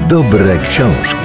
Dobre książki.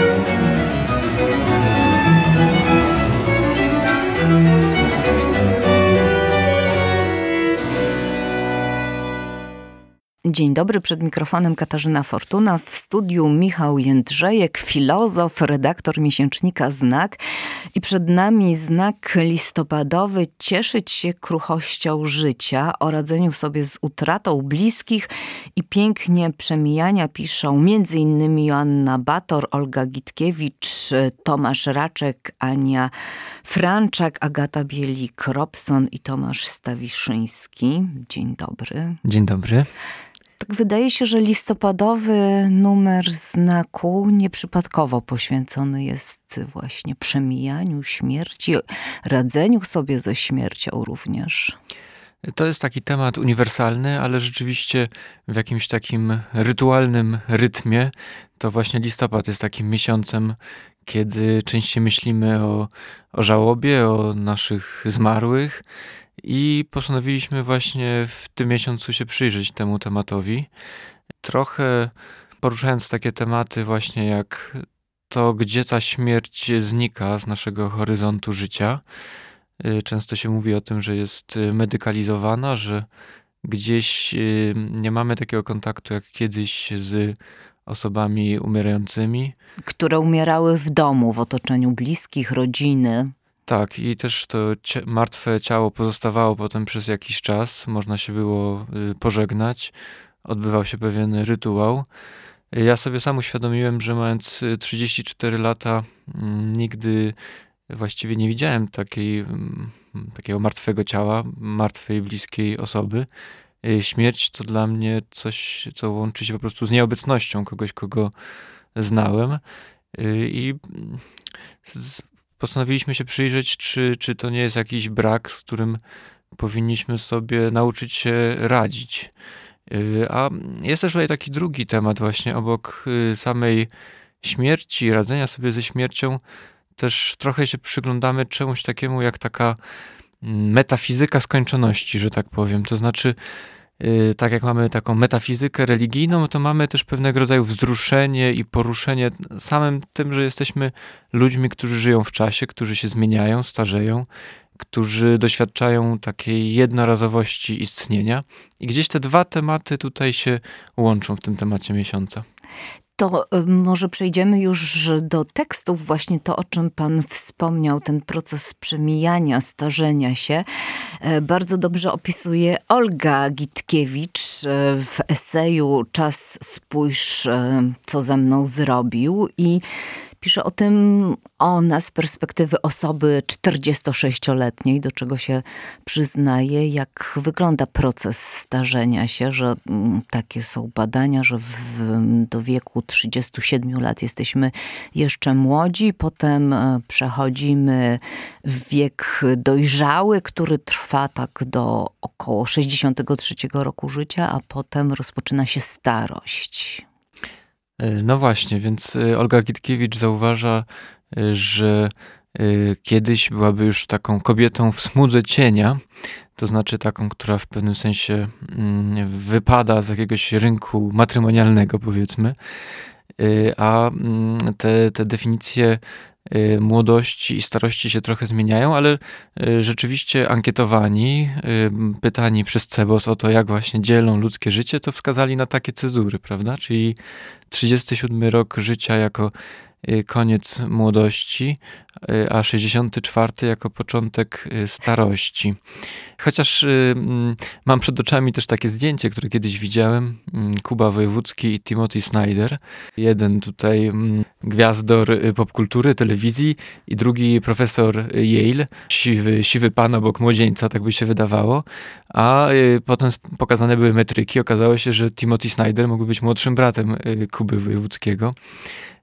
Dzień dobry, przed mikrofonem Katarzyna Fortuna, w studiu Michał Jędrzejek, filozof, redaktor miesięcznika Znak. I przed nami znak listopadowy cieszyć się kruchością życia, o radzeniu sobie z utratą bliskich i pięknie przemijania piszą m.in. Joanna Bator, Olga Gitkiewicz, Tomasz Raczek, Ania Franczak, Agata Bielik-Robson i Tomasz Stawiszyński. Dzień dobry. Dzień dobry. Tak wydaje się, że listopadowy numer Znaku nieprzypadkowo poświęcony jest właśnie przemijaniu śmierci, radzeniu sobie ze śmiercią również. To jest taki temat uniwersalny, ale rzeczywiście w jakimś takim rytualnym rytmie to właśnie listopad jest takim miesiącem, kiedy częściej myślimy o żałobie, o naszych zmarłych. I postanowiliśmy właśnie w tym miesiącu się przyjrzeć temu tematowi. Trochę poruszając takie tematy właśnie jak to, gdzie ta śmierć znika z naszego horyzontu życia. Często się mówi o tym, że jest medykalizowana, że gdzieś nie mamy takiego kontaktu jak kiedyś z osobami umierającymi. Które umierały w domu, w otoczeniu bliskich, rodziny. Tak, i też to martwe ciało pozostawało potem przez jakiś czas. Można się było pożegnać. Odbywał się pewien rytuał. Ja sobie sam uświadomiłem, że mając 34 lata nigdy właściwie nie widziałem takiego martwego ciała, martwej, bliskiej osoby. Śmierć to dla mnie coś, co łączy się po prostu z nieobecnością kogoś, kogo znałem. I postanowiliśmy się przyjrzeć, czy to nie jest jakiś brak, z którym powinniśmy sobie nauczyć się radzić. A jest też tutaj taki drugi temat właśnie obok samej śmierci, radzenia sobie ze śmiercią. Też trochę się przyglądamy czemuś takiemu jak taka metafizyka skończoności, że tak powiem. To znaczy, tak jak mamy taką metafizykę religijną, to mamy też pewnego rodzaju wzruszenie i poruszenie samym tym, że jesteśmy ludźmi, którzy żyją w czasie, którzy się zmieniają, starzeją, którzy doświadczają takiej jednorazowości istnienia. I gdzieś te dwa tematy tutaj się łączą w tym temacie miesiąca. To może przejdziemy już do tekstów, właśnie to, o czym pan wspomniał, ten proces przemijania, starzenia się. Bardzo dobrze opisuje Olga Gitkiewicz w eseju Czas spójrz, co ze mną zrobił, i pisze o tym ona z perspektywy osoby 46-letniej, do czego się przyznaje, jak wygląda proces starzenia się, że takie są badania, że do wieku 37 lat jesteśmy jeszcze młodzi, potem przechodzimy w wiek dojrzały, który trwa tak do około 63 roku życia, a potem rozpoczyna się starość. No właśnie, więc Olga Gitkiewicz zauważa, że kiedyś byłaby już taką kobietą w smudze cienia, to znaczy taką, która w pewnym sensie wypada z jakiegoś rynku matrymonialnego, powiedzmy, a te definicje młodości i starości się trochę zmieniają, ale rzeczywiście ankietowani, pytani przez CEBOS o to, jak właśnie dzielą ludzkie życie, to wskazali na takie cezury, prawda? Czyli 37 rok życia jako koniec młodości, a 64 jako początek starości. Chociaż mam przed oczami też takie zdjęcie, które kiedyś widziałem. Kuba Wojewódzki i Timothy Snyder. Jeden tutaj gwiazdor popkultury, telewizji i drugi profesor Yale. Siwy pan obok młodzieńca, tak by się wydawało. A potem pokazane były metryki. Okazało się, że Timothy Snyder mógłby być młodszym bratem Kuby Wojewódzkiego.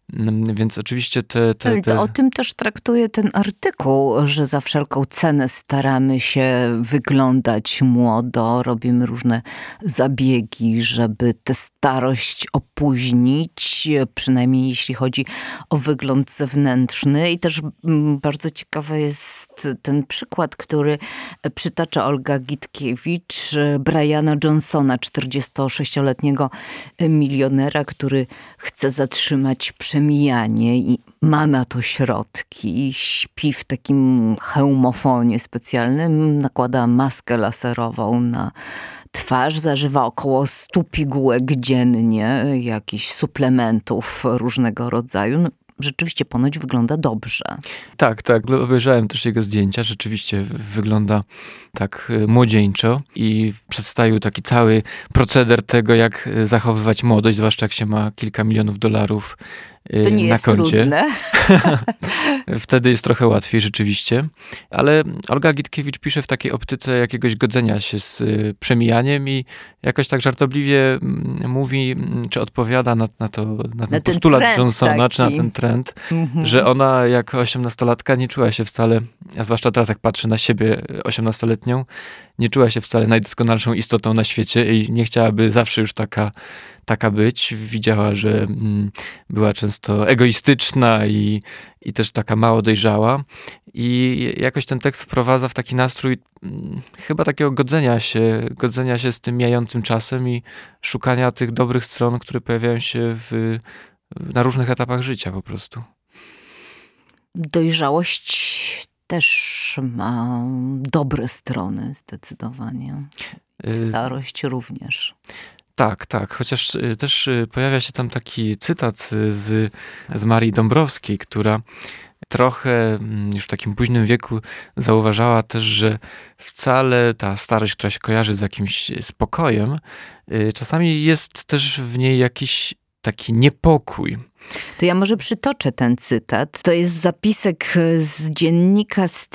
Więc oczywiście O tym też traktuje ten artykuł, że za wszelką cenę staramy się wyglądać młodo, robimy różne zabiegi, żeby tę starość opóźnić, przynajmniej jeśli chodzi o wygląd zewnętrzny. I też bardzo ciekawy jest ten przykład, który przytacza Olga Gitkiewicz, Briana Johnsona, 46-letniego milionera, który chce zatrzymać przemijanie i ma na to środki. Śpi w takim hełmofonie specjalnym, nakłada maskę laserową na twarz, zażywa około 100 pigułek dziennie, jakichś suplementów różnego rodzaju. No, rzeczywiście ponoć wygląda dobrze. Tak. Obejrzałem też jego zdjęcia. Rzeczywiście wygląda tak młodzieńczo i przedstawił taki cały proceder tego, jak zachowywać młodość, zwłaszcza jak się ma kilka milionów dolarów to nie na jest koncie. Trudne. Wtedy jest trochę łatwiej rzeczywiście. Ale Olga Gitkiewicz pisze w takiej optyce jakiegoś godzenia się z przemijaniem i jakoś tak żartobliwie mówi, czy odpowiada na ten postulat Johnsona, taki. Czy na ten trend, że ona jako 18-latka nie czuła się wcale, a zwłaszcza teraz jak patrzy na siebie 18-letnią, nie czuła się wcale najdoskonalszą istotą na świecie i nie chciałaby zawsze już taka być. Widziała, że była często egoistyczna i też taka mało dojrzała. I jakoś ten tekst wprowadza w taki nastrój chyba takiego godzenia się z tym mijającym czasem i szukania tych dobrych stron, które pojawiają się na różnych etapach życia po prostu. Dojrzałość też ma dobre strony zdecydowanie. Starość również. Tak. Chociaż też pojawia się tam taki cytat z Marii Dąbrowskiej, która trochę już w takim późnym wieku zauważała też, że wcale ta starość, która się kojarzy z jakimś spokojem, czasami jest też w niej jakiś taki niepokój. To ja może przytoczę ten cytat. To jest zapisek z dziennika z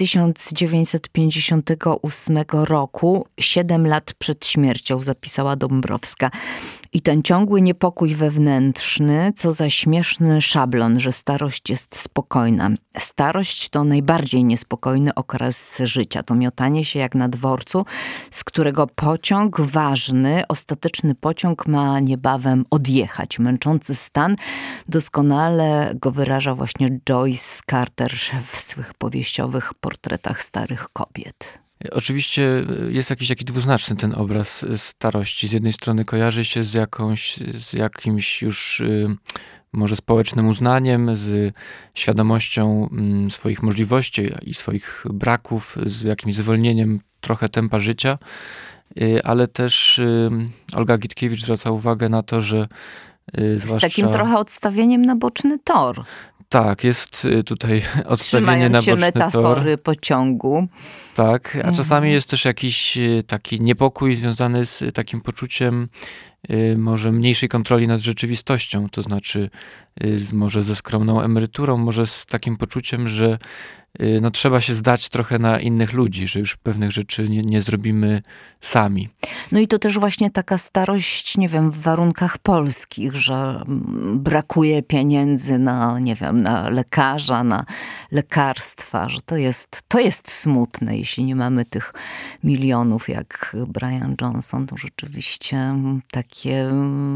1958 roku, 7 lat przed śmiercią, zapisała Dąbrowska. I ten ciągły niepokój wewnętrzny, co za śmieszny szablon, że starość jest spokojna. Starość to najbardziej niespokojny okres życia. To miotanie się jak na dworcu, z którego pociąg ważny, ostateczny pociąg ma niebawem odjechać. Męczący stan doskonale go wyraża właśnie Joyce Carter w swych powieściowych portretach starych kobiet. Oczywiście jest jakiś taki dwuznaczny ten obraz starości. Z jednej strony kojarzy się z jakimś już może społecznym uznaniem, z świadomością swoich możliwości i swoich braków, z jakimś zwolnieniem trochę tempa życia, ale też Olga Gitkiewicz zwraca uwagę na to, że z takim trochę odstawieniem na boczny tor. Tak, jest tutaj odstawienie na boczny tor. Trzymając się metafory pociągu. Tak, a czasami jest też jakiś taki niepokój związany z takim poczuciem może mniejszej kontroli nad rzeczywistością, to znaczy może ze skromną emeryturą, może z takim poczuciem, że trzeba się zdać trochę na innych ludzi, że już pewnych rzeczy nie zrobimy sami. No i to też właśnie taka starość, nie wiem, w warunkach polskich, że brakuje pieniędzy na, nie wiem, na lekarza, na lekarstwa, że to jest smutne, jeśli nie mamy tych milionów jak Brian Johnson, to rzeczywiście takie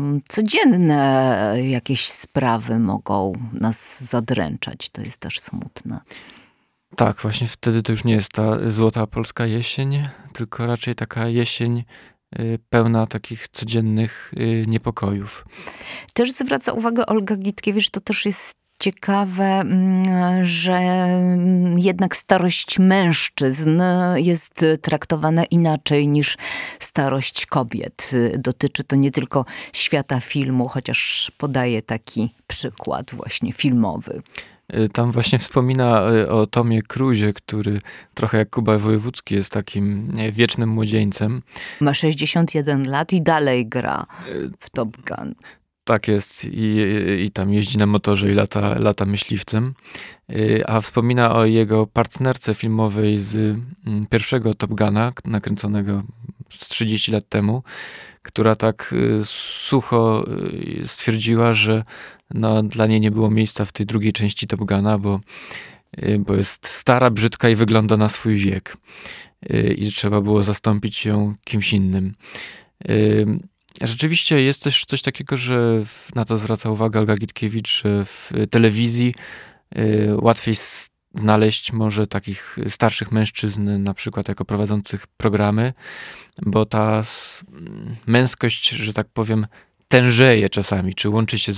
codzienne jakieś sprawy mogą nas zadręczać. To jest też smutne. Tak, właśnie wtedy to już nie jest ta złota polska jesień, tylko raczej taka jesień pełna takich codziennych niepokojów. Też zwraca uwagę Olga Gitkiewicz, to też jest ciekawe, że jednak starość mężczyzn jest traktowana inaczej niż starość kobiet. Dotyczy to nie tylko świata filmu, chociaż podaje taki przykład właśnie filmowy. Tam właśnie wspomina o Tomie Cruisie, który trochę jak Kuba Wojewódzki jest takim wiecznym młodzieńcem. Ma 61 lat i dalej gra w Top Gun. Tak jest i tam jeździ na motorze i lata myśliwcem. A wspomina o jego partnerce filmowej z pierwszego Top Guna, nakręconego z 30 lat temu, która tak sucho stwierdziła, że no, dla niej nie było miejsca w tej drugiej części Top Guna, bo jest stara, brzydka i wygląda na swój wiek. I trzeba było zastąpić ją kimś innym. Rzeczywiście jest też coś takiego, że na to zwraca uwagę Olga Gitkiewicz, że w telewizji łatwiej znaleźć może takich starszych mężczyzn, na przykład jako prowadzących programy, bo ta męskość, że tak powiem, tężeje czasami, czy łączy się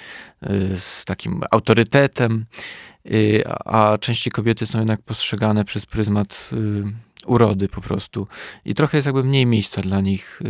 z takim autorytetem, a częściej kobiety są jednak postrzegane przez pryzmat urody po prostu. I trochę jest jakby mniej miejsca dla nich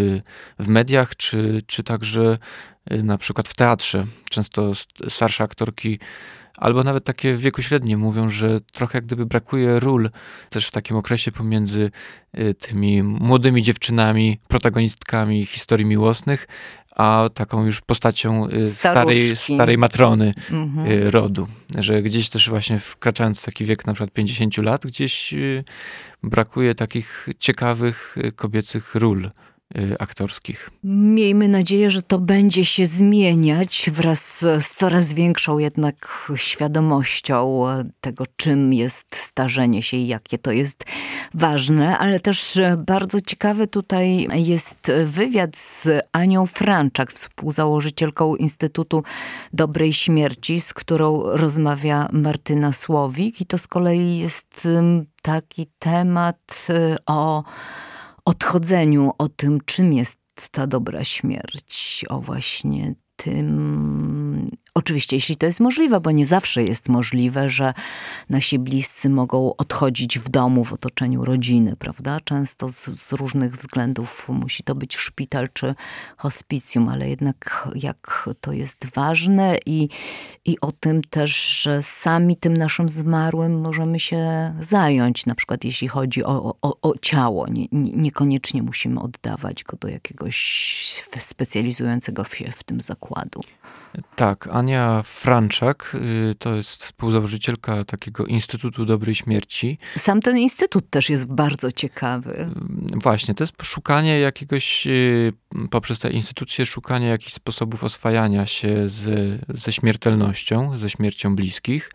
w mediach, czy także na przykład w teatrze. Często starsze aktorki albo nawet takie w wieku średnim mówią, że trochę jak gdyby brakuje ról też w takim okresie pomiędzy tymi młodymi dziewczynami, protagonistkami historii miłosnych, a taką już postacią starej matrony rodu. Że gdzieś też właśnie wkraczając w taki wiek na przykład 50 lat, gdzieś brakuje takich ciekawych kobiecych ról aktorskich. Miejmy nadzieję, że to będzie się zmieniać wraz z coraz większą jednak świadomością tego, czym jest starzenie się i jakie to jest ważne, ale też bardzo ciekawy tutaj jest wywiad z Anią Franczak, współzałożycielką Instytutu Dobrej Śmierci, z którą rozmawia Martyna Słowik, i to z kolei jest taki temat o odchodzeniu, o tym, czym jest ta dobra śmierć, o właśnie tym, oczywiście jeśli to jest możliwe, bo nie zawsze jest możliwe, że nasi bliscy mogą odchodzić w domu, w otoczeniu rodziny, prawda? Często z różnych względów musi to być szpital czy hospicjum, ale jednak jak to jest ważne i o tym też, że sami tym naszym zmarłym możemy się zająć, na przykład jeśli chodzi o ciało. Niekoniecznie musimy oddawać go do jakiegoś specjalizującego się w tym zakładu. Tak, Ania Franczak to jest współzałożycielka takiego Instytutu Dobrej Śmierci. Sam ten instytut też jest bardzo ciekawy. Właśnie, to jest szukanie jakiegoś, poprzez tę instytucję szukanie jakichś sposobów oswajania się ze śmiertelnością, ze śmiercią bliskich.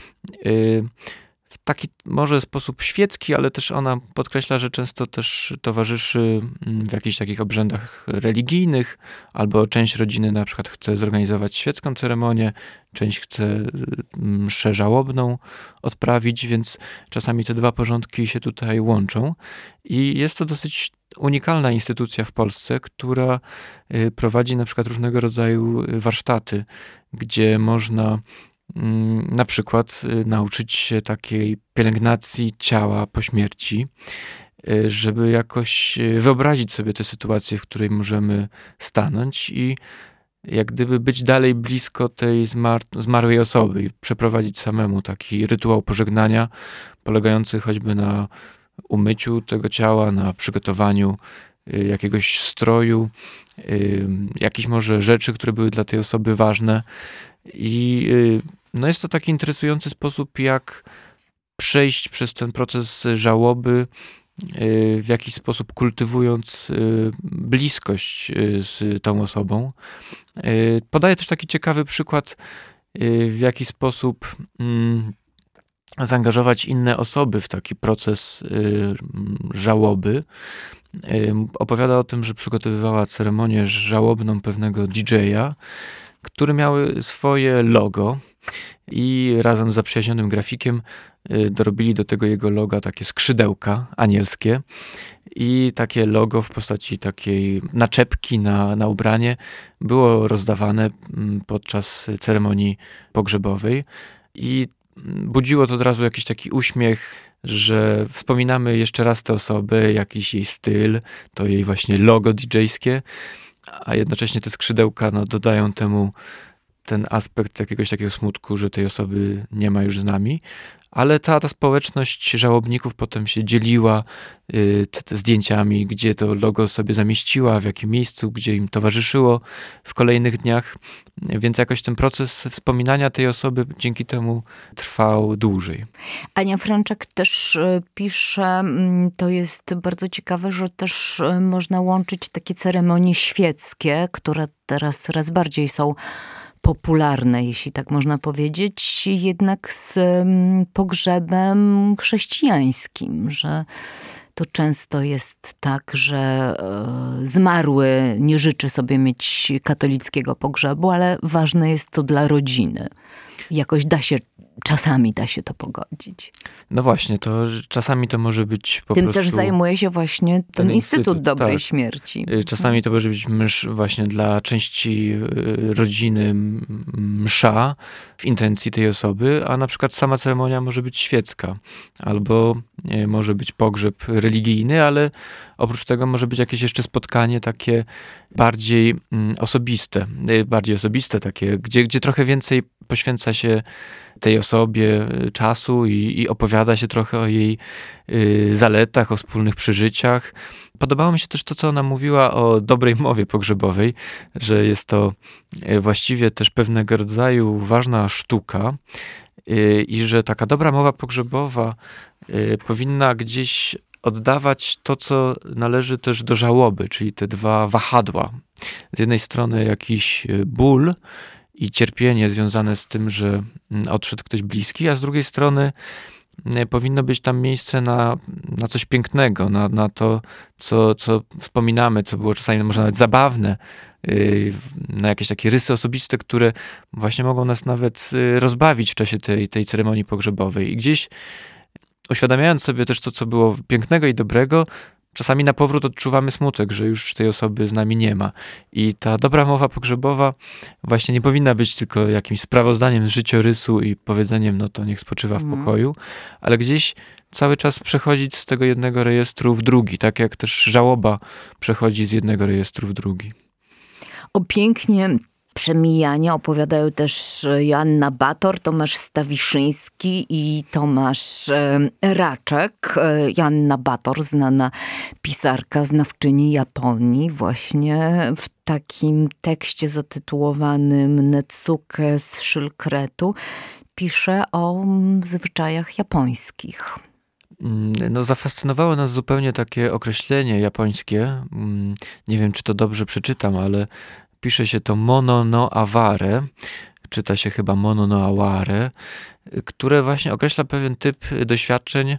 W taki może sposób świecki, ale też ona podkreśla, że często też towarzyszy w jakichś takich obrzędach religijnych, albo część rodziny na przykład chce zorganizować świecką ceremonię, część chce mszę żałobną odprawić, więc czasami te dwa porządki się tutaj łączą. I jest to dosyć unikalna instytucja w Polsce, która prowadzi na przykład różnego rodzaju warsztaty, gdzie można na przykład nauczyć się takiej pielęgnacji ciała po śmierci, żeby jakoś wyobrazić sobie tę sytuację, w której możemy stanąć i jak gdyby być dalej blisko tej zmarłej osoby i przeprowadzić samemu taki rytuał pożegnania, polegający choćby na umyciu tego ciała, na przygotowaniu jakiegoś stroju, jakichś może rzeczy, które były dla tej osoby ważne. I no jest to taki interesujący sposób, jak przejść przez ten proces żałoby, w jakiś sposób kultywując bliskość z tą osobą. Podaję też taki ciekawy przykład, w jaki sposób zaangażować inne osoby w taki proces żałoby. Opowiada o tym, że przygotowywała ceremonię żałobną pewnego DJ-a, które miały swoje logo i razem z zaprzyjaźnionym grafikiem dorobili do tego jego loga takie skrzydełka anielskie i takie logo w postaci takiej naczepki na ubranie było rozdawane podczas ceremonii pogrzebowej i budziło to od razu jakiś taki uśmiech, że wspominamy jeszcze raz tę osobę, jakiś jej styl, to jej właśnie logo DJ-skie, a jednocześnie te skrzydełka dodają ten aspekt jakiegoś takiego smutku, że tej osoby nie ma już z nami, ale ta społeczność żałobników potem się dzieliła te zdjęciami, gdzie to logo sobie zamieściła, w jakim miejscu, gdzie im towarzyszyło w kolejnych dniach, więc jakoś ten proces wspominania tej osoby dzięki temu trwał dłużej. Ania Franczak też pisze, to jest bardzo ciekawe, że też można łączyć takie ceremonie świeckie, które teraz coraz bardziej są popularne, jeśli tak można powiedzieć, jednak z pogrzebem chrześcijańskim, że to często jest tak, że zmarły nie życzy sobie mieć katolickiego pogrzebu, ale ważne jest to dla rodziny. Jakoś czasami da się to pogodzić. No właśnie, to czasami to może być po Tym prostu... też zajmuje się właśnie ten Instytut Dobrej tak. Śmierci. Czasami to może być właśnie dla części rodziny msza w intencji tej osoby, a na przykład sama ceremonia może być świecka. Albo może być pogrzeb religijny, ale oprócz tego może być jakieś jeszcze spotkanie takie bardziej osobiste takie, gdzie trochę więcej poświęca się tej osobie czasu i opowiada się trochę o jej zaletach, o wspólnych przeżyciach. Podobało mi się też to, co ona mówiła o dobrej mowie pogrzebowej, że jest to właściwie też pewnego rodzaju ważna sztuka i że taka dobra mowa pogrzebowa powinna gdzieś oddawać to, co należy też do żałoby, czyli te dwa wahadła. Z jednej strony jakiś ból i cierpienie związane z tym, że odszedł ktoś bliski, a z drugiej strony powinno być tam miejsce na coś pięknego, na to, co wspominamy, co było czasami może nawet zabawne, na jakieś takie rysy osobiste, które właśnie mogą nas nawet rozbawić w czasie tej ceremonii pogrzebowej. I gdzieś uświadamiając sobie też to, co było pięknego i dobrego, czasami na powrót odczuwamy smutek, że już tej osoby z nami nie ma. I ta dobra mowa pogrzebowa właśnie nie powinna być tylko jakimś sprawozdaniem z życiorysu i powiedzeniem, no to niech spoczywa w pokoju, ale gdzieś cały czas przechodzić z tego jednego rejestru w drugi, tak jak też żałoba przechodzi z jednego rejestru w drugi. O pięknie przemijania opowiadają też Joanna Bator, Tomasz Stawiszyński i Tomasz Raczek. Joanna Bator, znana pisarka, znawczyni Japonii, właśnie w takim tekście zatytułowanym Netsuke z Szylkretu pisze o zwyczajach japońskich. No, zafascynowało nas zupełnie takie określenie japońskie. Nie wiem, czy to dobrze przeczytam, ale pisze się to mono no aware, czyta się chyba mono no aware, które właśnie określa pewien typ doświadczeń,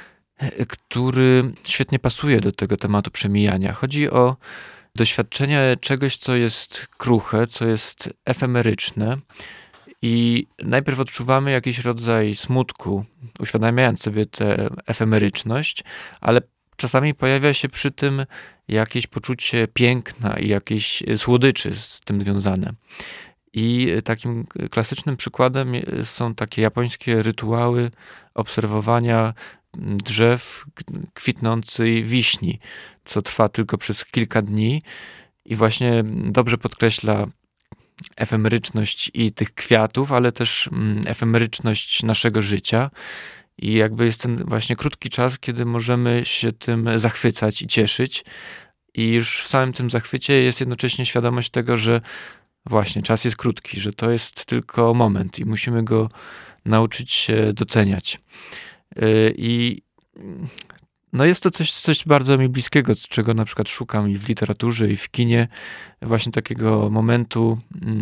który świetnie pasuje do tego tematu przemijania. Chodzi o doświadczenie czegoś, co jest kruche, co jest efemeryczne i najpierw odczuwamy jakiś rodzaj smutku, uświadamiając sobie tę efemeryczność, ale czasami pojawia się przy tym jakieś poczucie piękna i jakieś słodyczy z tym związane. I takim klasycznym przykładem są takie japońskie rytuały obserwowania drzew kwitnącej wiśni, co trwa tylko przez kilka dni i właśnie dobrze podkreśla efemeryczność i tych kwiatów, ale też efemeryczność naszego życia. I jakby jest ten właśnie krótki czas, kiedy możemy się tym zachwycać i cieszyć. I już w samym tym zachwycie jest jednocześnie świadomość tego, że właśnie czas jest krótki, że to jest tylko moment i musimy go nauczyć się doceniać. I no jest to coś bardzo mi bliskiego, czego na przykład szukam i w literaturze, i w kinie. Właśnie takiego momentu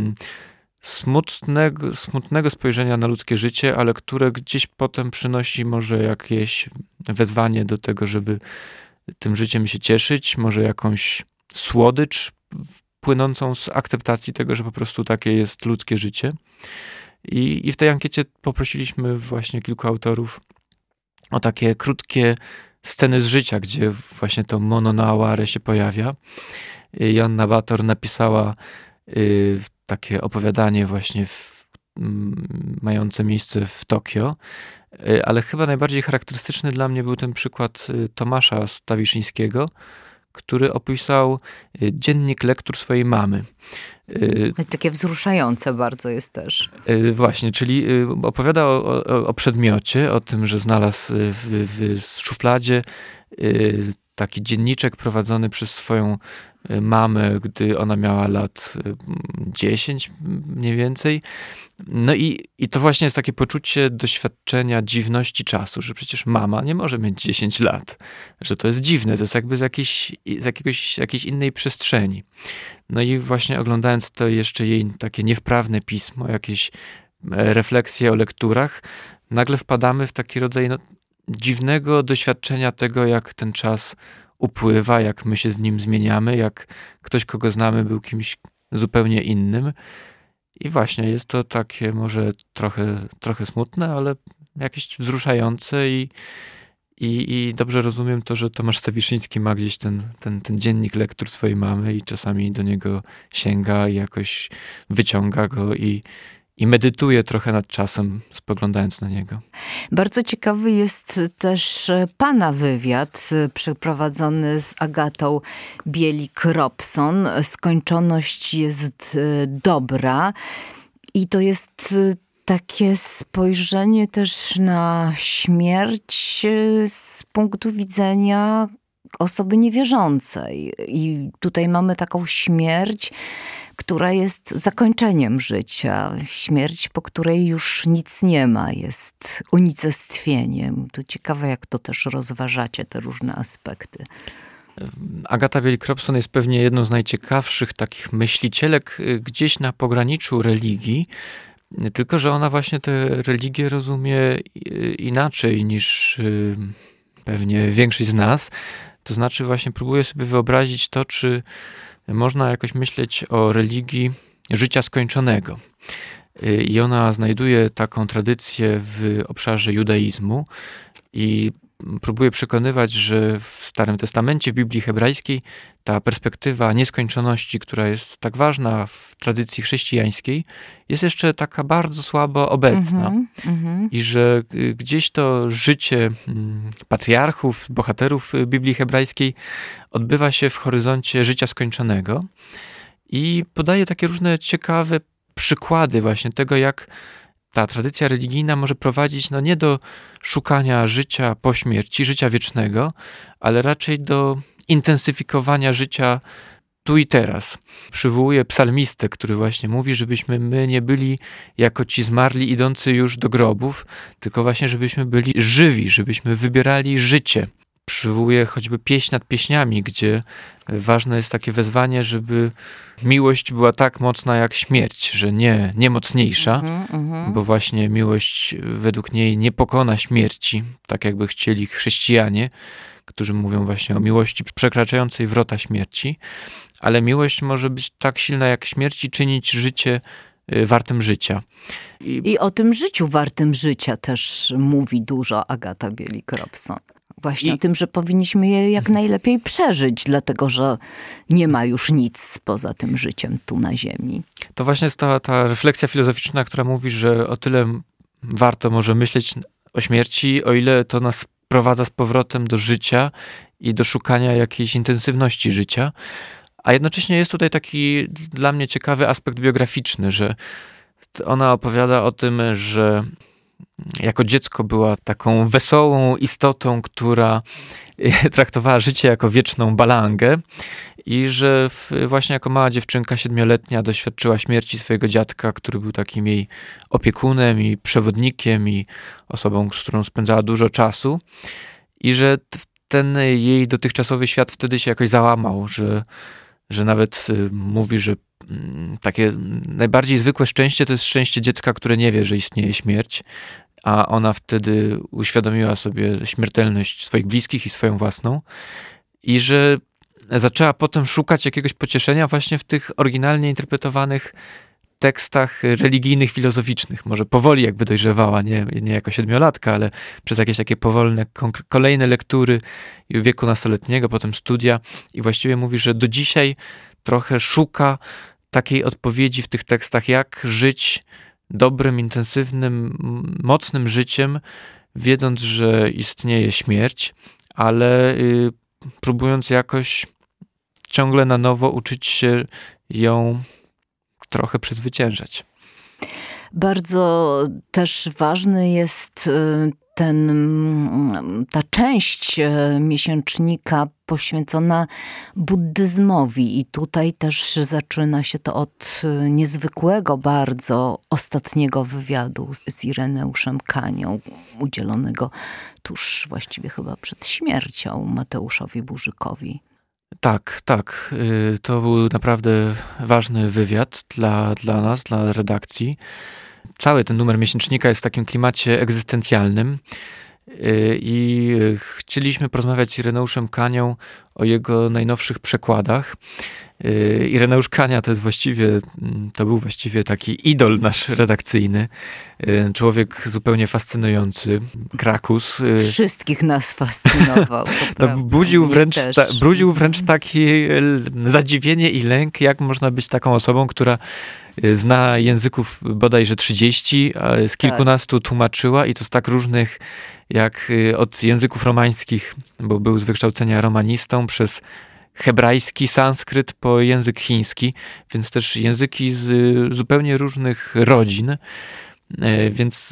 smutnego spojrzenia na ludzkie życie, ale które gdzieś potem przynosi może jakieś wezwanie do tego, żeby tym życiem się cieszyć, może jakąś słodycz płynącą z akceptacji tego, że po prostu takie jest ludzkie życie. I w tej ankiecie poprosiliśmy właśnie kilku autorów o takie krótkie sceny z życia, gdzie właśnie to mono no aware się pojawia. Joanna Bator napisała takie opowiadanie właśnie mające miejsce w Tokio, ale chyba najbardziej charakterystyczny dla mnie był ten przykład Tomasza Stawiszyńskiego, który opisał dziennik lektur swojej mamy. Takie wzruszające bardzo jest też. Właśnie, czyli opowiada o przedmiocie, o tym, że znalazł w szufladzie taki dzienniczek prowadzony przez swoją mamę, gdy ona miała lat 10 mniej więcej. No i to właśnie jest takie poczucie doświadczenia dziwności czasu, że przecież mama nie może mieć 10 lat, że to jest dziwne, to jest jakby z jakiejś innej przestrzeni. No i właśnie oglądając to jeszcze jej takie niewprawne pismo, jakieś refleksje o lekturach, nagle wpadamy w taki rodzaj dziwnego doświadczenia tego, jak ten czas upływa, jak my się z nim zmieniamy, jak ktoś, kogo znamy, był kimś zupełnie innym. I właśnie jest to takie może trochę smutne, ale jakieś wzruszające i dobrze rozumiem to, że Tomasz Stawiszyński ma gdzieś ten dziennik lektur swojej mamy i czasami do niego sięga i jakoś wyciąga go i medytuje trochę nad czasem, spoglądając na niego. Bardzo ciekawy jest też pana wywiad przeprowadzony z Agatą Bielik-Robson. Skończoność jest dobra i to jest takie spojrzenie też na śmierć z punktu widzenia osoby niewierzącej. I tutaj mamy taką śmierć, która jest zakończeniem życia. Śmierć, po której już nic nie ma, jest unicestwieniem. To ciekawe, jak to też rozważacie, te różne aspekty. Agata Bielik-Robson jest pewnie jedną z najciekawszych takich myślicielek gdzieś na pograniczu religii, tylko że ona właśnie tę religię rozumie inaczej niż pewnie większość z nas. To znaczy właśnie próbuje sobie wyobrazić to, czy można jakoś myśleć o religii życia skończonego. I ona znajduje taką tradycję w obszarze judaizmu i próbuje przekonywać, że w Starym Testamencie, w Biblii hebrajskiej, ta perspektywa nieskończoności, która jest tak ważna w tradycji chrześcijańskiej, jest jeszcze taka bardzo słabo obecna. I że gdzieś to życie patriarchów, bohaterów Biblii hebrajskiej odbywa się w horyzoncie życia skończonego. I podaje takie różne ciekawe przykłady właśnie tego, jak ta tradycja religijna może prowadzić nie do szukania życia po śmierci, życia wiecznego, ale raczej do intensyfikowania życia tu i teraz. Przywołuje psalmistę, który właśnie mówi, żebyśmy my nie byli jako ci zmarli idący już do grobów, tylko właśnie żebyśmy byli żywi, żebyśmy wybierali życie. Przywołuje choćby Pieśń nad pieśniami, gdzie ważne jest takie wezwanie, żeby miłość była tak mocna jak śmierć, że nie mocniejsza, bo właśnie miłość według niej nie pokona śmierci, tak jakby chcieli chrześcijanie, którzy mówią właśnie o miłości przekraczającej wrota śmierci, ale miłość może być tak silna jak śmierć i czynić życie wartym życia. I o tym życiu wartym życia też mówi dużo Agata Bielik-Robson. Właśnie o tym, że powinniśmy je jak najlepiej przeżyć, dlatego że nie ma już nic poza tym życiem tu na ziemi. To właśnie jest ta refleksja filozoficzna, która mówi, że o tyle warto może myśleć o śmierci, o ile to nas prowadza z powrotem do życia i do szukania jakiejś intensywności życia. A jednocześnie jest tutaj taki dla mnie ciekawy aspekt biograficzny, że ona opowiada o tym, że jako dziecko była taką wesołą istotą, która traktowała życie jako wieczną balangę i że właśnie jako mała dziewczynka 7-letnia doświadczyła śmierci swojego dziadka, który był takim jej opiekunem i przewodnikiem i osobą, z którą spędzała dużo czasu i że ten jej dotychczasowy świat wtedy się jakoś załamał, że nawet mówi, że takie najbardziej zwykłe szczęście to jest szczęście dziecka, które nie wie, że istnieje śmierć, a ona wtedy uświadomiła sobie śmiertelność swoich bliskich i swoją własną i że zaczęła potem szukać jakiegoś pocieszenia właśnie w tych oryginalnie interpretowanych tekstach religijnych, filozoficznych. Może powoli jakby dojrzewała, nie jako 7-latka, ale przez jakieś takie powolne, kolejne lektury w wieku nastoletniego, potem studia i właściwie mówi, że do dzisiaj trochę szuka takiej odpowiedzi w tych tekstach, jak żyć dobrym, intensywnym, mocnym życiem, wiedząc, że istnieje śmierć, ale próbując jakoś ciągle na nowo uczyć się ją trochę przezwyciężać. Bardzo też ważny jest ta część miesięcznika poświęcona buddyzmowi i tutaj też zaczyna się to od niezwykłego bardzo ostatniego wywiadu z Ireneuszem Kanią, udzielonego tuż właściwie chyba przed śmiercią Mateuszowi Burzykowi. Tak. To był naprawdę ważny wywiad dla nas, dla redakcji. Cały ten numer miesięcznika jest w takim klimacie egzystencjalnym i chcieliśmy porozmawiać z Ireneuszem Kanią o jego najnowszych przekładach. Ireneusz Kania to był właściwie taki idol nasz redakcyjny. Człowiek zupełnie fascynujący. Krakus. Wszystkich nas fascynował. Budził wręcz takie zadziwienie i lęk, jak można być taką osobą, która zna języków bodajże 30, a z kilkunastu tłumaczyła i to z tak różnych jak od języków romańskich, bo był z wykształcenia romanistą, przez hebrajski, sanskryt po język chiński, więc też języki z zupełnie różnych rodzin, więc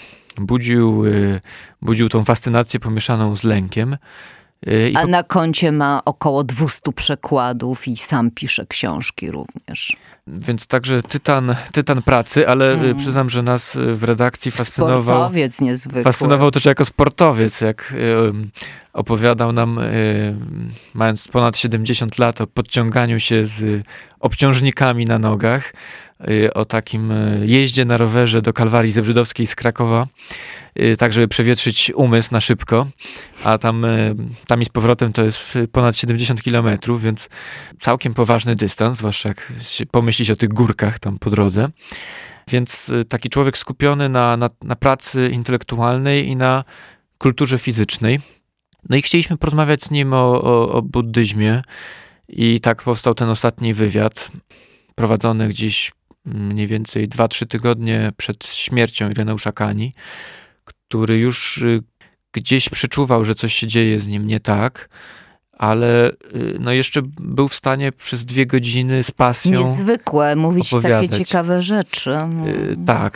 budził tą fascynację pomieszaną z lękiem. A na koncie ma około 200 przekładów i sam pisze książki również. Więc także tytan pracy, ale przyznam, że nas w redakcji Sportowiec niezwykły. Fascynował też jako sportowiec, jak opowiadał nam, mając ponad 70 lat, o podciąganiu się z obciążnikami na nogach, o takim jeździe na rowerze do Kalwarii Zebrzydowskiej z Krakowa, tak żeby przewietrzyć umysł na szybko, a tam i z powrotem to jest ponad 70 kilometrów, więc całkiem poważny dystans, zwłaszcza jak się pomyślić o tych górkach tam po drodze. Więc taki człowiek skupiony na pracy intelektualnej i na kulturze fizycznej. No i chcieliśmy porozmawiać z nim o buddyzmie i tak powstał ten ostatni wywiad, prowadzony gdzieś mniej więcej 2-3 tygodnie przed śmiercią Ireneusza Kani, który już gdzieś przeczuwał, że coś się dzieje z nim nie tak, ale no jeszcze był w stanie przez 2 godziny z pasją niezwykłe mówić opowiadać. Takie ciekawe rzeczy. Tak.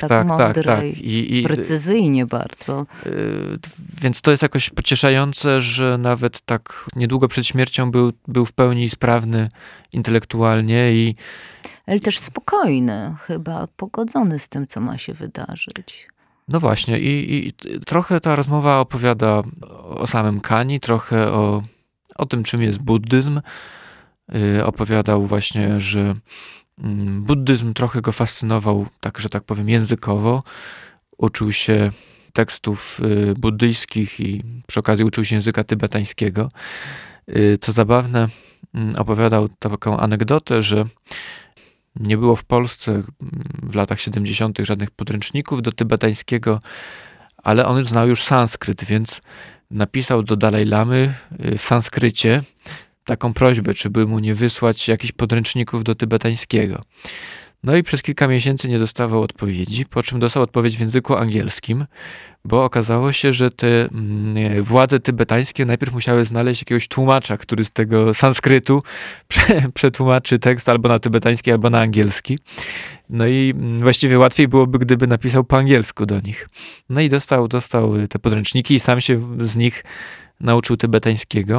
I precyzyjnie bardzo. Więc to jest jakoś pocieszające, że nawet tak niedługo przed śmiercią był w pełni sprawny intelektualnie ale też spokojny, chyba pogodzony z tym, co ma się wydarzyć. No właśnie i trochę ta rozmowa opowiada o samym Kani, trochę o tym, czym jest buddyzm. Opowiadał właśnie, że buddyzm trochę go fascynował, tak, że tak powiem, językowo. Uczył się tekstów buddyjskich i przy okazji uczył się języka tybetańskiego. Co zabawne, opowiadał taką anegdotę, że nie było w Polsce w latach 70. żadnych podręczników do tybetańskiego, ale on znał już sanskryt, więc napisał do Dalaj Lamy w sanskrycie taką prośbę, czy by mu nie wysłać jakichś podręczników do tybetańskiego. No i przez kilka miesięcy nie dostawał odpowiedzi, po czym dostał odpowiedź w języku angielskim, bo okazało się, że te władze tybetańskie najpierw musiały znaleźć jakiegoś tłumacza, który z tego sanskrytu przetłumaczy tekst albo na tybetański, albo na angielski. No i właściwie łatwiej byłoby, gdyby napisał po angielsku do nich. No i dostał te podręczniki i sam się z nich nauczył tybetańskiego.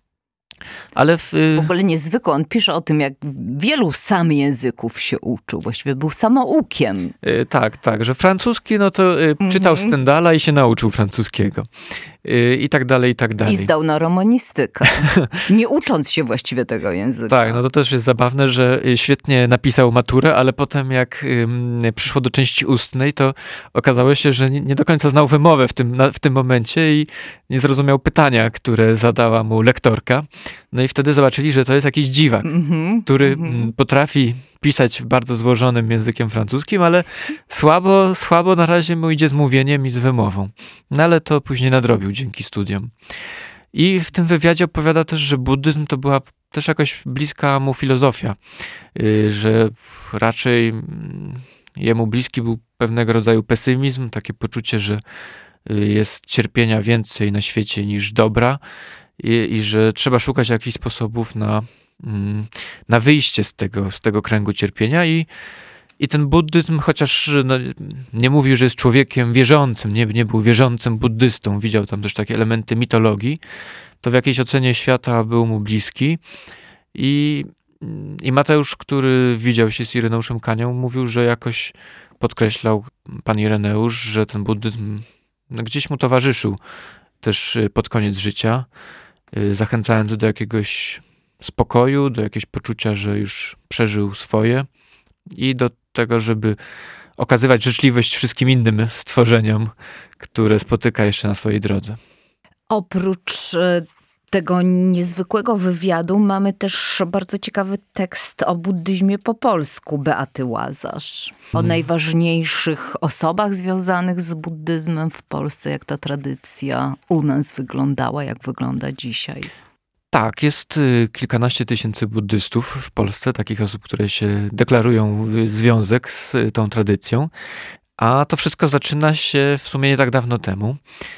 Ale w ogóle niezwykle. On pisze o tym, jak wielu sam języków się uczył. Właściwie był samoukiem. Tak, że francuski, no to czytał Stendhala i się nauczył francuskiego. I tak dalej, i tak dalej. I zdał na romanistykę. Nie ucząc się właściwie tego języka. Tak, no to też jest zabawne, że świetnie napisał maturę, ale potem jak przyszło do części ustnej, to okazało się, że nie do końca znał wymowę w tym momencie i nie zrozumiał pytania, które zadała mu lektorka. No i wtedy zobaczyli, że to jest jakiś dziwak, który potrafi pisać bardzo złożonym językiem francuskim, ale słabo na razie mu idzie z mówieniem i z wymową. No ale to później nadrobił dzięki studiom. I w tym wywiadzie opowiada też, że buddyzm to była też jakoś bliska mu filozofia, że raczej jemu bliski był pewnego rodzaju pesymizm, takie poczucie, że jest cierpienia więcej na świecie niż dobra i że trzeba szukać jakichś sposobów na na wyjście z tego kręgu cierpienia i ten buddyzm, chociaż nie mówił, że jest człowiekiem wierzącym, nie był wierzącym buddystą, widział tam też takie elementy mitologii, to w jakiejś ocenie świata był mu bliski. I Mateusz, który widział się z Ireneuszem Kanią, mówił, że jakoś podkreślał pan Ireneusz, że ten buddyzm gdzieś mu towarzyszył też pod koniec życia, zachęcając do jakiegoś spokoju, do jakiegoś poczucia, że już przeżył swoje i do tego, żeby okazywać życzliwość wszystkim innym stworzeniom, które spotyka jeszcze na swojej drodze. Oprócz tego niezwykłego wywiadu mamy też bardzo ciekawy tekst o buddyzmie po polsku Beaty Łazarz. O najważniejszych osobach związanych z buddyzmem w Polsce, jak ta tradycja u nas wyglądała, jak wygląda dzisiaj. Tak, jest kilkanaście tysięcy buddystów w Polsce, takich osób, które się deklarują związek z tą tradycją. A to wszystko zaczyna się w sumie nie tak dawno temu,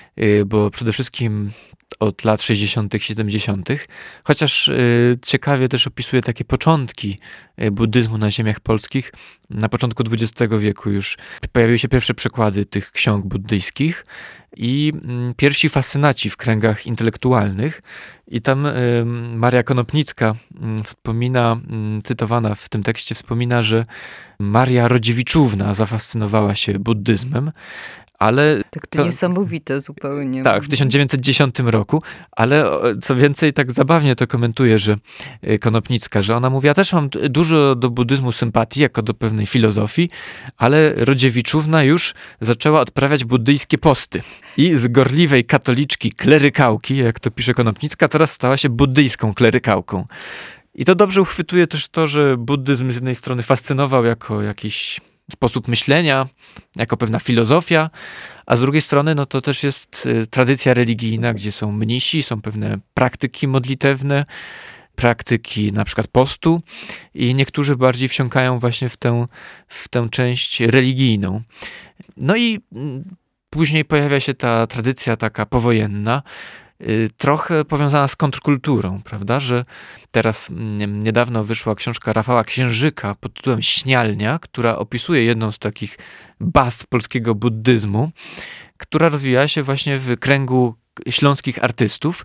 bo przede wszystkim od lat 60., 70., chociaż ciekawie też opisuje takie początki buddyzmu na ziemiach polskich. Na początku XX wieku już pojawiły się pierwsze przekłady tych ksiąg buddyjskich i pierwsi fascynaci w kręgach intelektualnych. I tam Maria Konopnicka wspomina, cytowana w tym tekście, wspomina, że Maria Rodziewiczówna zafascynowała się buddyzmem, ale... Tak to niesamowite zupełnie. Tak, w 1910 roku, ale co więcej, tak zabawnie to komentuje, że Konopnicka, że ona mówi, ja też mam dużo do buddyzmu sympatii, jako do pewnej filozofii, ale Rodziewiczówna już zaczęła odprawiać buddyjskie posty. I z gorliwej katoliczki klerykałki, jak to pisze Konopnicka, teraz stała się buddyjską klerykałką. I to dobrze uchwytuje też to, że buddyzm z jednej strony fascynował jako jakiś sposób myślenia, jako pewna filozofia, a z drugiej strony no to też jest tradycja religijna, gdzie są mnisi, są pewne praktyki modlitewne, praktyki na przykład postu i niektórzy bardziej wsiąkają właśnie w tę część religijną. No i później pojawia się ta tradycja taka powojenna, trochę powiązana z kontrkulturą, prawda, że teraz niedawno wyszła książka Rafała Księżyka pod tytułem Śnialnia, która opisuje jedną z takich baz polskiego buddyzmu, która rozwijała się właśnie w kręgu śląskich artystów,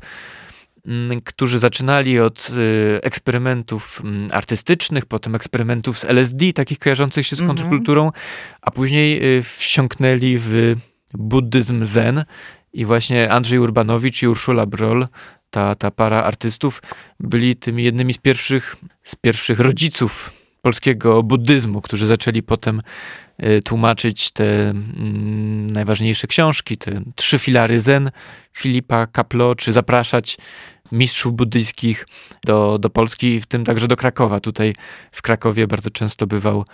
którzy zaczynali od eksperymentów artystycznych, potem eksperymentów z LSD, takich kojarzących się z kontrkulturą, a później wsiąknęli w buddyzm zen. I właśnie Andrzej Urbanowicz i Urszula Broll, ta para artystów, byli tymi jednymi z pierwszych rodziców polskiego buddyzmu, którzy zaczęli potem tłumaczyć te najważniejsze książki, te 3 filary zen Filipa Kaplo, czy zapraszać mistrzów buddyjskich do Polski, w tym także do Krakowa. Tutaj w Krakowie bardzo często bywał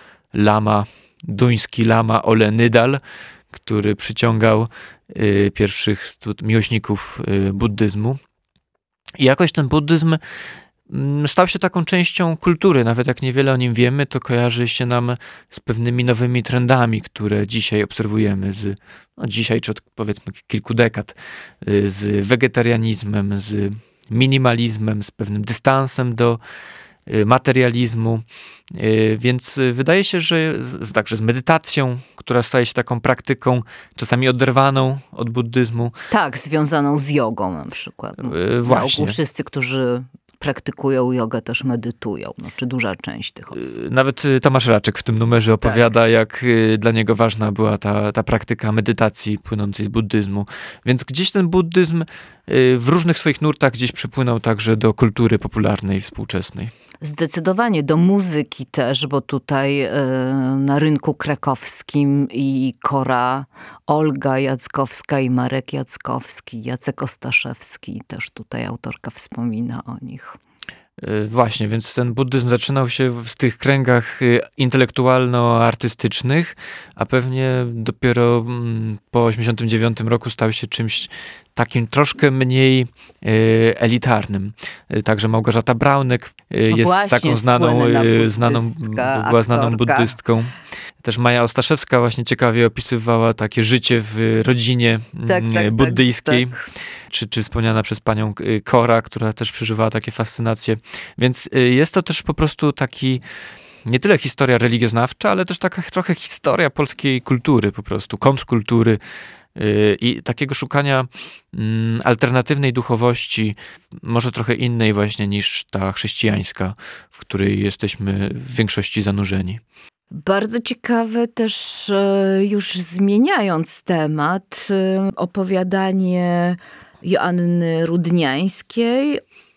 duński lama Ole Nydal, który przyciągał pierwszych miłośników buddyzmu. I jakoś ten buddyzm stał się taką częścią kultury. Nawet jak niewiele o nim wiemy, to kojarzy się nam z pewnymi nowymi trendami, które dzisiaj obserwujemy. Dzisiaj, czy od powiedzmy kilku dekad, z wegetarianizmem, z minimalizmem, z pewnym dystansem do materializmu, więc wydaje się, że także z medytacją, która staje się taką praktyką czasami oderwaną od buddyzmu. Tak, związaną z jogą na przykład. Właśnie. Wszyscy, którzy praktykują jogę, też medytują, czy duża część tych osób. Nawet Tomasz Raczek w tym numerze opowiada, jak dla niego ważna była ta praktyka medytacji płynącej z buddyzmu. Więc gdzieś ten buddyzm w różnych swoich nurtach gdzieś przypłynął także do kultury popularnej, współczesnej. Zdecydowanie do muzyki też, bo tutaj na rynku krakowskim i Kora Olga Jackowska i Marek Jackowski, Jacek Ostaszewski, też tutaj autorka wspomina o nich. Właśnie, więc ten buddyzm zaczynał się w tych kręgach intelektualno-artystycznych, a pewnie dopiero po 1989 roku stał się czymś takim troszkę mniej elitarnym. Także Małgorzata Braunek jest właśnie, taką znaną buddystką. Też Maja Ostaszewska właśnie ciekawie opisywała takie życie w rodzinie buddyjskiej. Tak. Czy wspomniana przez panią Kora, która też przeżywała takie fascynacje. Więc jest to też po prostu taki nie tyle historia religioznawcza, ale też taka trochę historia polskiej kultury po prostu, kontrkultury i takiego szukania alternatywnej duchowości, może trochę innej właśnie niż ta chrześcijańska, w której jesteśmy w większości zanurzeni. Bardzo ciekawe też, już zmieniając temat, opowiadanie Joanny Rudniańskiej,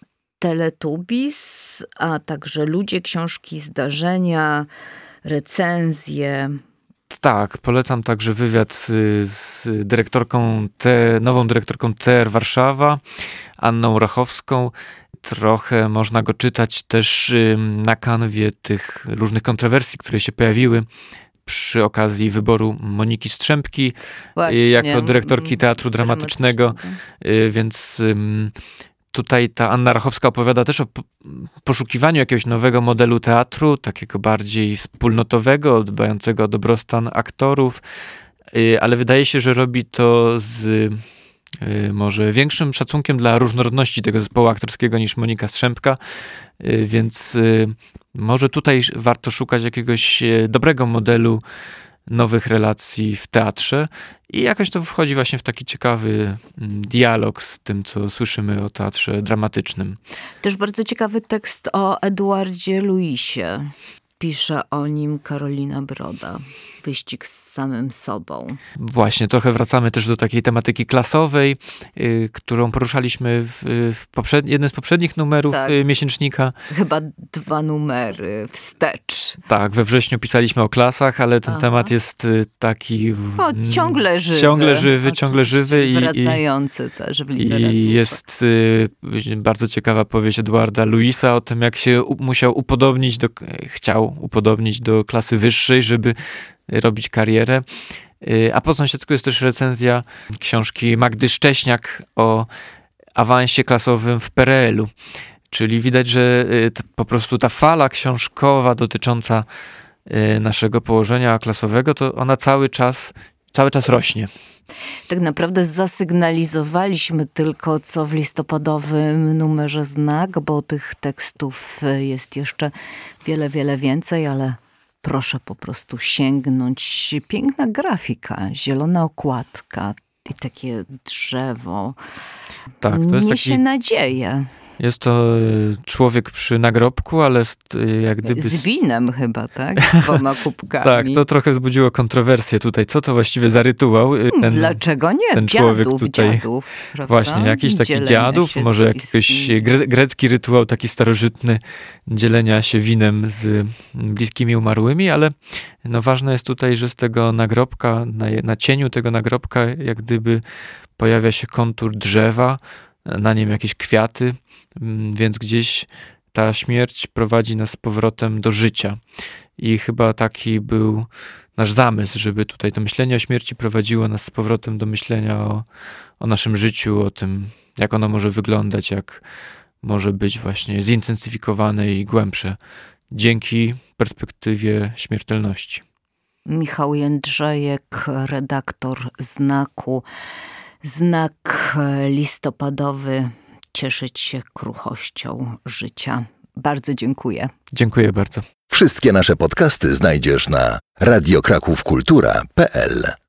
Teletubbies, a także Ludzie, książki, zdarzenia, recenzje. Tak, polecam także wywiad z dyrektorką nową dyrektorką TR Warszawa, Anną Rachowską. Trochę można go czytać też na kanwie tych różnych kontrowersji, które się pojawiły przy okazji wyboru Moniki Strzępki jako dyrektorki Teatru Dramatycznego, więc tutaj ta Anna Rachowska opowiada też o poszukiwaniu jakiegoś nowego modelu teatru, takiego bardziej wspólnotowego, dbającego o dobrostan aktorów, ale wydaje się, że robi to z może większym szacunkiem dla różnorodności tego zespołu aktorskiego niż Monika Strzępka, więc może tutaj warto szukać jakiegoś dobrego modelu nowych relacji w teatrze i jakoś to wchodzi właśnie w taki ciekawy dialog z tym, co słyszymy o teatrze dramatycznym. Też bardzo ciekawy tekst o Eduardzie Luisie. Pisze o nim Karolina Broda. Wyścig z samym sobą. Właśnie, trochę wracamy też do takiej tematyki klasowej, którą poruszaliśmy w jednym z poprzednich numerów miesięcznika. Chyba 2 numery wstecz. Tak, we wrześniu pisaliśmy o klasach, ale ten temat jest taki ciągle żywy. Ciągle żywy. Wracający też w literaturze. I jest bardzo ciekawa powieść Eduarda Luisa o tym, jak się chciał upodobnić do klasy wyższej, żeby robić karierę. A po sąsiedzku jest też recenzja książki Magdy Szcześniak o awansie klasowym w PRL-u. Czyli widać, że po prostu ta fala książkowa dotycząca naszego położenia klasowego, to ona cały czas rośnie. Tak naprawdę zasygnalizowaliśmy tylko, co w listopadowym numerze Znak, bo tych tekstów jest jeszcze wiele, wiele więcej, ale proszę po prostu sięgnąć. Piękna grafika, zielona okładka i takie drzewo. Tak, to jest niesie nadzieję. Jest to człowiek przy nagrobku, ale jak gdyby... Z winem chyba, tak? Z 2 kubkami. Tak, to trochę wzbudziło kontrowersję tutaj. Co to właściwie za rytuał? Dlaczego nie? Ten człowiek tutaj. Dziadów, właśnie, jakiś taki dziadów, może jakiś grecki rytuał taki starożytny dzielenia się winem z bliskimi umarłymi, ale ważne jest tutaj, że z tego nagrobka, na cieniu tego nagrobka jak gdyby pojawia się kontur drzewa, na nim jakieś kwiaty, więc gdzieś ta śmierć prowadzi nas z powrotem do życia. I chyba taki był nasz zamysł, żeby tutaj to myślenie o śmierci prowadziło nas z powrotem do myślenia o naszym życiu, o tym, jak ono może wyglądać, jak może być właśnie zintensyfikowane i głębsze dzięki perspektywie śmiertelności. Michał Jędrzejek, redaktor Znaku. Znak listopadowy, cieszyć się kruchością życia. Bardzo dziękuję. Dziękuję bardzo. Wszystkie nasze podcasty znajdziesz na radiokrakówkultura.pl.